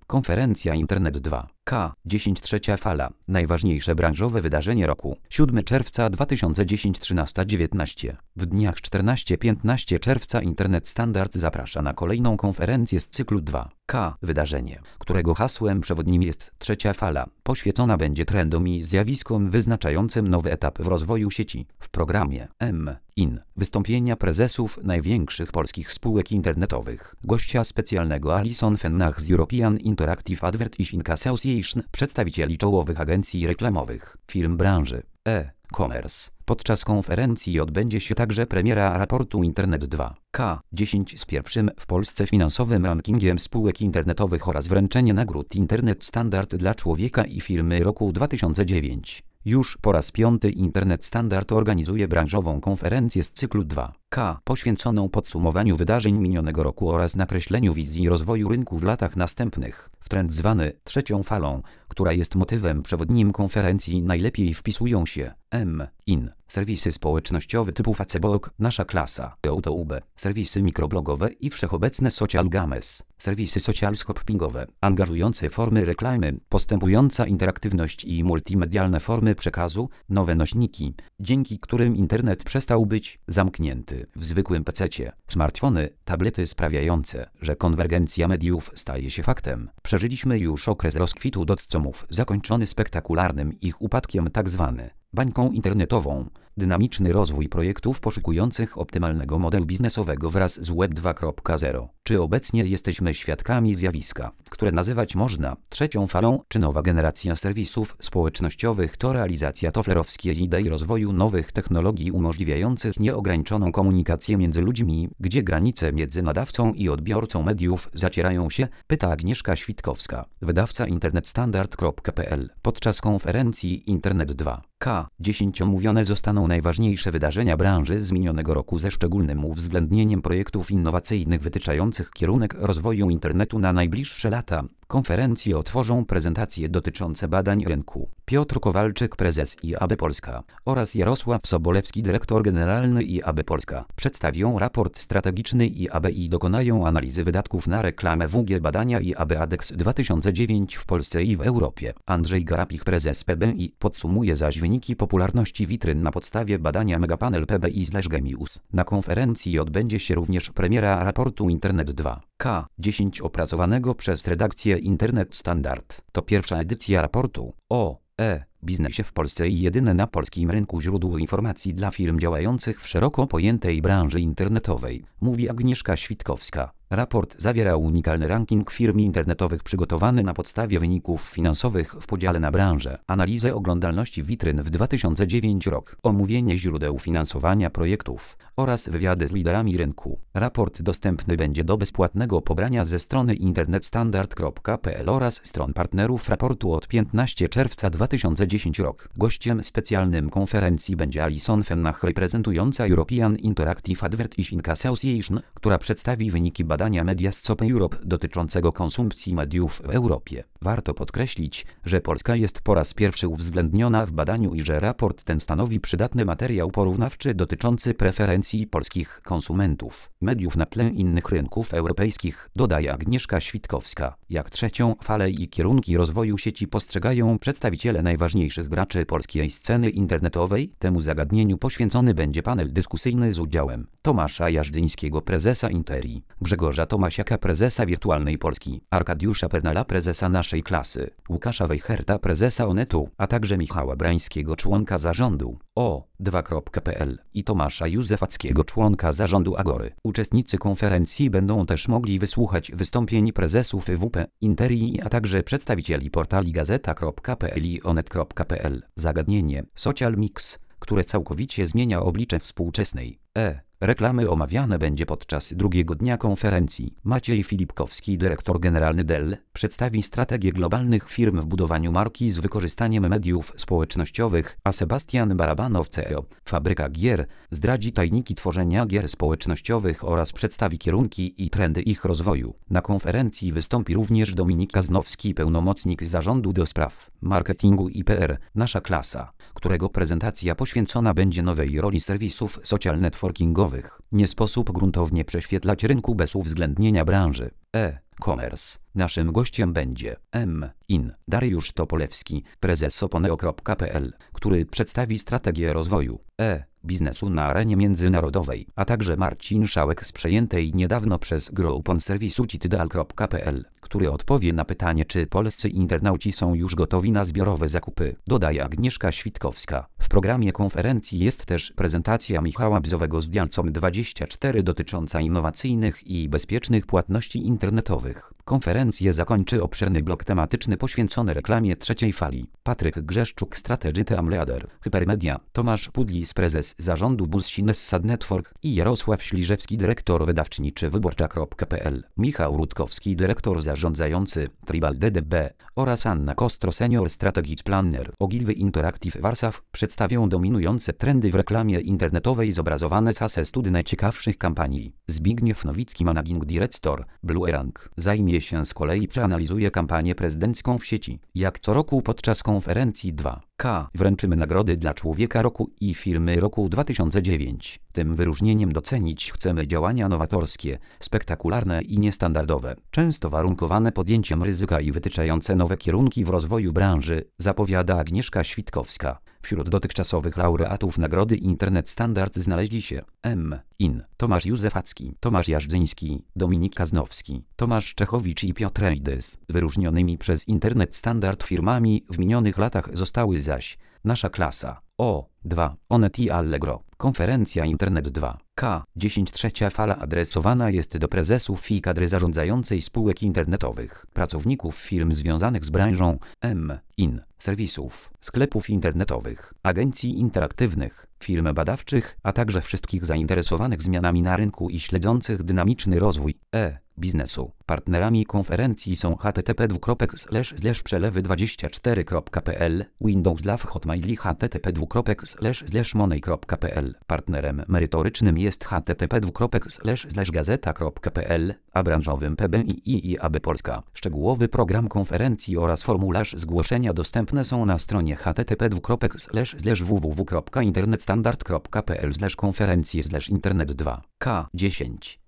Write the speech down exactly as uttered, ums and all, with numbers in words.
Konferencja Internet dwa K dziesięć Trzecia fala. Najważniejsze branżowe wydarzenie roku. siódmego czerwca dwa tysiące dziesiątego trzynaście dziewiętnaście. W dniach czternastego piętnastego czerwca Internet Standard zaprasza na kolejną konferencję z cyklu dwa K wydarzenie, którego hasłem przewodnim jest trzecia fala. Poświęcona będzie trendom i zjawiskom wyznaczającym nowy etap w rozwoju sieci. W programie M in wystąpienia prezesów największych polskich spółek internetowych. Gościa specjalnego Alison Fennach z European Interactive Advertising Association, przedstawicieli czołowych agencji reklamowych, firm branży e-commerce. Podczas konferencji odbędzie się także premiera raportu Internet dwa K dziesięć z pierwszym w Polsce finansowym rankingiem spółek internetowych oraz wręczenie nagród Internet Standard dla człowieka i firmy roku dwa tysiące dziewiątego. Już po raz piąty Internet Standard organizuje branżową konferencję z cyklu dwa K poświęconą podsumowaniu wydarzeń minionego roku oraz nakreśleniu wizji rozwoju rynku w latach następnych. W trend zwany trzecią falą, która jest motywem przewodnim konferencji, najlepiej wpisują się M in serwisy społecznościowe typu Facebook, Nasza Klasa, YouTube, serwisy mikroblogowe i wszechobecne social games, serwisy social shoppingowe, angażujące formy reklamy, postępująca interaktywność i multimedialne formy przekazu, nowe nośniki, dzięki którym internet przestał być zamknięty w zwykłym pececie, smartfony, tablety sprawiające, że konwergencja mediów staje się faktem. Przeżyliśmy już okres rozkwitu dotcomów, zakończony spektakularnym ich upadkiem, tak zwany bańką internetową, dynamiczny rozwój projektów poszukujących optymalnego modelu biznesowego wraz z Web dwa kropka zero. Czy obecnie jesteśmy świadkami zjawiska, które nazywać można trzecią falą? Czy nowa generacja serwisów społecznościowych to realizacja tofflerowskiej idei rozwoju nowych technologii umożliwiających nieograniczoną komunikację między ludźmi, gdzie granice między nadawcą i odbiorcą mediów zacierają się? Pyta Agnieszka Świtkowska, wydawca internetstandard kropka p l. Podczas konferencji Internet dwa K dziesięć omówione zostaną najważniejsze wydarzenia branży z minionego roku ze szczególnym uwzględnieniem projektów innowacyjnych wytyczających kierunek rozwoju internetu na najbliższe lata. Konferencję otworzą prezentacje dotyczące badań rynku. Piotr Kowalczyk, prezes I A B Polska, oraz Jarosław Sobolewski, dyrektor generalny I A B Polska, przedstawią raport strategiczny I A B i dokonają analizy wydatków na reklamę W G badania I A B ADEX dwa tysiące dziewięć w Polsce i w Europie. Andrzej Garapich, prezes P B I, podsumuje zaś wyniki popularności witryn na podstawie badania Megapanel P B I/Gemius. Na konferencji odbędzie się również premiera raportu Internet dwa K dziesięć opracowanego przez redakcję Internet Standard. To pierwsza edycja raportu o e-biznesie w Polsce i jedyne na polskim rynku źródło informacji dla firm działających w szeroko pojętej branży internetowej, mówi Agnieszka Świtkowska. Raport zawiera unikalny ranking firm internetowych przygotowany na podstawie wyników finansowych w podziale na branże, analizę oglądalności witryn w dwa tysiące dziewiąty rok, omówienie źródeł finansowania projektów oraz wywiady z liderami rynku. Raport dostępny będzie do bezpłatnego pobrania ze strony internetstandard kropka p l oraz stron partnerów raportu od piętnastego czerwca dwa tysiące dziesiątego rok. Gościem specjalnym konferencji będzie Alison Fennach, reprezentująca European Interactive Advertising Association, która przedstawi wyniki badania Badania Mediascope Europe dotyczącego konsumpcji mediów w Europie. Warto podkreślić, że Polska jest po raz pierwszy uwzględniona w badaniu i że raport ten stanowi przydatny materiał porównawczy dotyczący preferencji polskich konsumentów mediów na tle innych rynków europejskich, dodaje Agnieszka Świtkowska. Jak trzecią falę i kierunki rozwoju sieci postrzegają przedstawiciele najważniejszych graczy polskiej sceny internetowej? Temu zagadnieniu poświęcony będzie panel dyskusyjny z udziałem Tomasza Jażdżyńskiego, prezesa Interi, Grzegorza Tomasiaka, prezesa Wirtualnej Polski, Arkadiusza Pernala, prezesa Naszej Klasy, Łukasza Wejherta, prezesa Onetu, a także Michała Brańskiego, członka zarządu o dwa kropka p l i Tomasza Józefackiego, członka zarządu Agory. Uczestnicy konferencji będą też mogli wysłuchać wystąpień prezesów W P, Interi, a także przedstawicieli portali gazeta kropka p l i onet kropka p l. Zagadnienie Social Mix, które całkowicie zmienia oblicze współczesnej e reklamy, omawiane będzie podczas drugiego dnia konferencji. Maciej Filipkowski, dyrektor generalny Dell, przedstawi strategię globalnych firm w budowaniu marki z wykorzystaniem mediów społecznościowych, a Sebastian Barabanow, C E O Fabryka Gier, zdradzi tajniki tworzenia gier społecznościowych oraz przedstawi kierunki i trendy ich rozwoju. Na konferencji wystąpi również Dominik Kaznowski, pełnomocnik zarządu do spraw marketingu i P R, Nasza Klasa, którego prezentacja poświęcona będzie nowej roli serwisów social networkingowych. Nie sposób gruntownie prześwietlać rynku bez uwzględnienia branży e-commerce. Naszym gościem będzie M. In. Dariusz Topolewski, prezes oponeo kropka p l, który przedstawi strategię rozwoju e biznesu na arenie międzynarodowej, a także Marcin Szałek z przejętej niedawno przez Groupon serwisu citadel kropka p l, który odpowie na pytanie, czy polscy internauci są już gotowi na zbiorowe zakupy. Dodaje Agnieszka Świtkowska. W programie konferencji jest też prezentacja Michała Bzowego z Dialcom dwadzieścia cztery dotycząca innowacyjnych i bezpiecznych płatności internetowych. Konferencję zakończy obszerny blok tematyczny poświęcony reklamie trzeciej fali. Patryk Grzeszczuk, Strategy Team Leader, Hypermedia, Tomasz Pudlis, prezes zarządu Business Sad Network i Jarosław Śliżewski, dyrektor wydawniczy wyborcza kropka p l, Michał Rutkowski, dyrektor zarządzający Tribal D D B oraz Anna Kostro, senior strategic planner Ogilvy Interactive Warsaw przedstawią dominujące trendy w reklamie internetowej zobrazowane case study najciekawszych kampanii. Zbigniew Nowicki, managing director Bluerang, zajmie się z kolei przeanalizuje kampanię prezydencką w sieci. Jak co roku podczas konferencji dwa K wręczymy nagrody dla Człowieka Roku i Firmy Roku dwa tysiące dziewięć. Tym wyróżnieniem docenić chcemy działania nowatorskie, spektakularne i niestandardowe, często warunkowane podjęciem ryzyka i wytyczające nowe kierunki w rozwoju branży, zapowiada Agnieszka Świtkowska. Wśród dotychczasowych laureatów nagrody Internet Standard znaleźli się M. In. Tomasz Józefacki, Tomasz Jarzdyński, Dominik Kaznowski, Tomasz Czechowicz i Piotr Ejdys. Wyróżnionymi przez Internet Standard firmami w minionych latach zostały zaś Nasza Klasa, O dwa, Onet i Allegro. Konferencja Internet dwa K dziesięć trzecia fala adresowana jest do prezesów i kadry zarządzającej spółek internetowych, pracowników firm związanych z branżą M. In. serwisów, sklepów internetowych, agencji interaktywnych, firm badawczych, a także wszystkich zainteresowanych zmianami na rynku i śledzących dynamiczny rozwój e biznesu. Partnerami konferencji są h t t p dwukropek slash slash przelewy dwadzieścia cztery kropka p l, Windows Love, Hotmail i h t t p dwukropek slash slash money kropka p l. Partnerem merytorycznym jest h t t p dwukropek slash slash gazeta kropka p l, a branżowym P B I I i A B Polska. Szczegółowy program konferencji oraz formularz zgłoszenia dostępne są na stronie h t t p dwukropek slash slash w w w kropka internetstandard kropka p l slash konferencje slash internet dwa K dziesięć.